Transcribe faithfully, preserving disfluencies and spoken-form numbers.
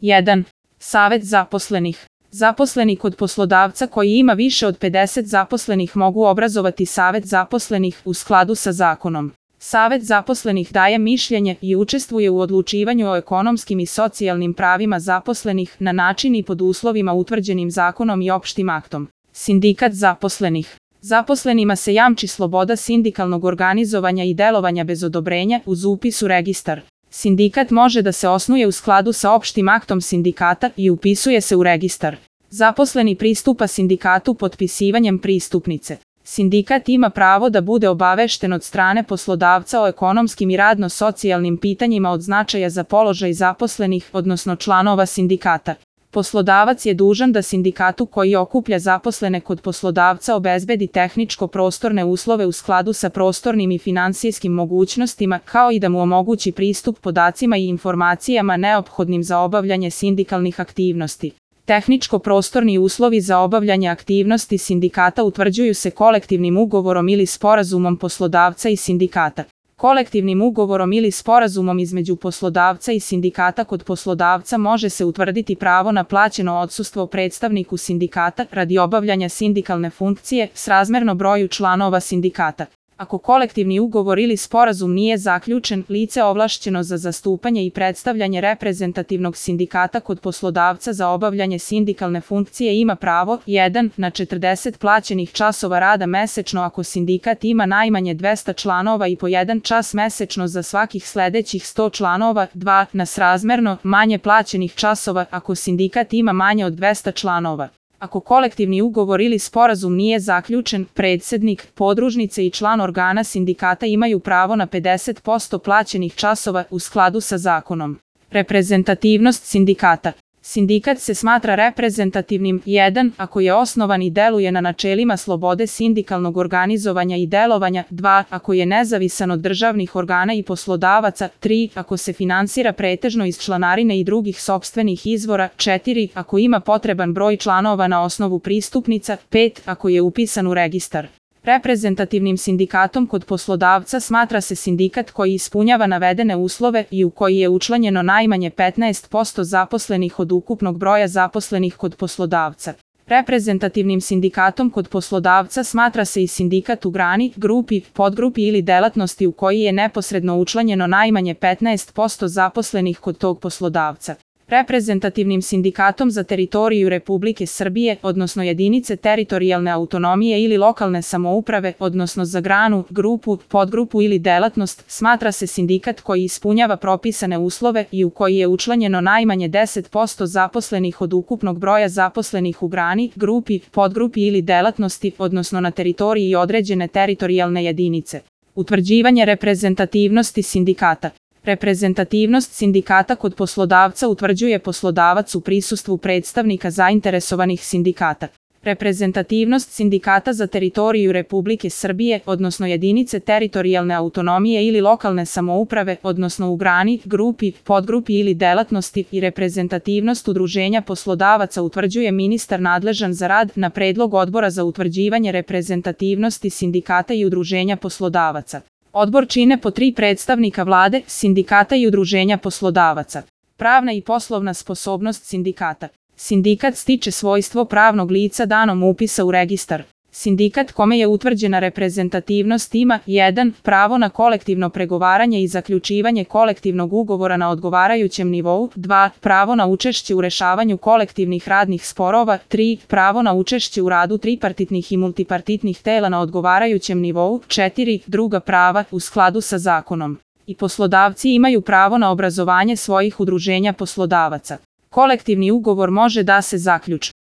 jedan. Savet zaposlenih. Zaposleni kod poslodavca koji ima više od pedeset zaposlenih mogu obrazovati savet zaposlenih u skladu sa zakonom. Savet zaposlenih daje mišljenje i učestvuje u odlučivanju o ekonomskim i socijalnim pravima zaposlenih na način i pod uslovima utvrđenim zakonom i opštim aktom. Sindikat zaposlenih. Zaposlenima se jamči sloboda sindikalnog organizovanja i delovanja bez odobrenja uz upis u registar. Sindikat može da se osnuje u skladu sa opštim aktom sindikata i upisuje se u registar. Zaposleni pristupa sindikatu potpisivanjem pristupnice. Sindikat ima pravo da bude obavešten od strane poslodavca o ekonomskim i radno-socijalnim pitanjima od značaja za položaj zaposlenih, odnosno članova sindikata. Poslodavac je dužan da sindikatu koji okuplja zaposlene kod poslodavca obezbedi tehničko-prostorne uslove u skladu sa prostornim i finansijskim mogućnostima, kao i da mu omogući pristup podacima i informacijama neophodnim za obavljanje sindikalnih aktivnosti. Tehničko-prostorni uslovi za obavljanje aktivnosti sindikata utvrđuju se kolektivnim ugovorom ili sporazumom poslodavca i sindikata. Kolektivnim ugovorom ili sporazumom između poslodavca i sindikata kod poslodavca može se utvrditi pravo na plaćeno odsustvo predstavniku sindikata radi obavljanja sindikalne funkcije srazmerno broju članova sindikata. Ako kolektivni ugovor ili sporazum nije zaključen, lice ovlašćeno za zastupanje i predstavljanje reprezentativnog sindikata kod poslodavca za obavljanje sindikalne funkcije ima pravo jedan. Na četrdeset plaćenih časova rada mesečno ako sindikat ima najmanje dvesta članova i po jedan čas mesečno za svakih sledećih sto članova, dva. Na srazmerno manje plaćenih časova ako sindikat ima manje od dvesta članova. Ako kolektivni ugovor ili sporazum nije zaključen, predsednik, podružnice i član organa sindikata imaju pravo na pedeset posto plaćenih časova u skladu sa zakonom. Reprezentativnost sindikata. Sindikat se smatra reprezentativnim jedan. Ako je osnovan i deluje na načelima slobode sindikalnog organizovanja i delovanja, dva. Ako je nezavisan od državnih organa i poslodavaca, tri. Ako se finansira pretežno iz članarine i drugih sopstvenih izvora, četiri. Ako ima potreban broj članova na osnovu pristupnica, pet. Ako je upisan u registar. Reprezentativnim sindikatom kod poslodavca smatra se sindikat koji ispunjava navedene uslove i u koji je učlanjeno najmanje petnaest posto zaposlenih od ukupnog broja zaposlenih kod poslodavca. Reprezentativnim sindikatom kod poslodavca smatra se i sindikat u grani, grupi, podgrupi ili delatnosti u koji je neposredno učlanjeno najmanje petnaest posto zaposlenih kod tog poslodavca. Reprezentativnim sindikatom za teritoriju Republike Srbije, odnosno jedinice teritorijalne autonomije ili lokalne samouprave, odnosno za granu, grupu, podgrupu ili delatnost, smatra se sindikat koji ispunjava propisane uslove i u koji je učlanjeno najmanje deset posto zaposlenih od ukupnog broja zaposlenih u grani, grupi, podgrupi ili delatnosti, odnosno na teritoriji određene teritorijalne jedinice. Utvrđivanje reprezentativnosti sindikata. Reprezentativnost sindikata kod poslodavca utvrđuje poslodavac u prisustvu predstavnika zainteresovanih sindikata. Reprezentativnost sindikata za teritoriju Republike Srbije, odnosno jedinice teritorijalne autonomije ili lokalne samouprave, odnosno u grani, grupi, podgrupi ili delatnosti i reprezentativnost udruženja poslodavaca utvrđuje ministar nadležan za rad na predlog Odbora za utvrđivanje reprezentativnosti sindikata i udruženja poslodavaca. Odbor čine po tri predstavnika vlade, sindikata i udruženja poslodavaca. Pravna i poslovna sposobnost sindikata. Sindikat stiče svojstvo pravnog lica danom upisa u registar. Sindikat kome je utvrđena reprezentativnost ima jedan. Pravo na kolektivno pregovaranje i zaključivanje kolektivnog ugovora na odgovarajućem nivou, dva. Pravo na učešće u rešavanju kolektivnih radnih sporova, tri. Pravo na učešće u radu tripartitnih i multipartitnih tela na odgovarajućem nivou, četiri. Druga prava u skladu sa zakonom. I poslodavci imaju pravo na obrazovanje svojih udruženja poslodavaca. Kolektivni ugovor može da se zaključi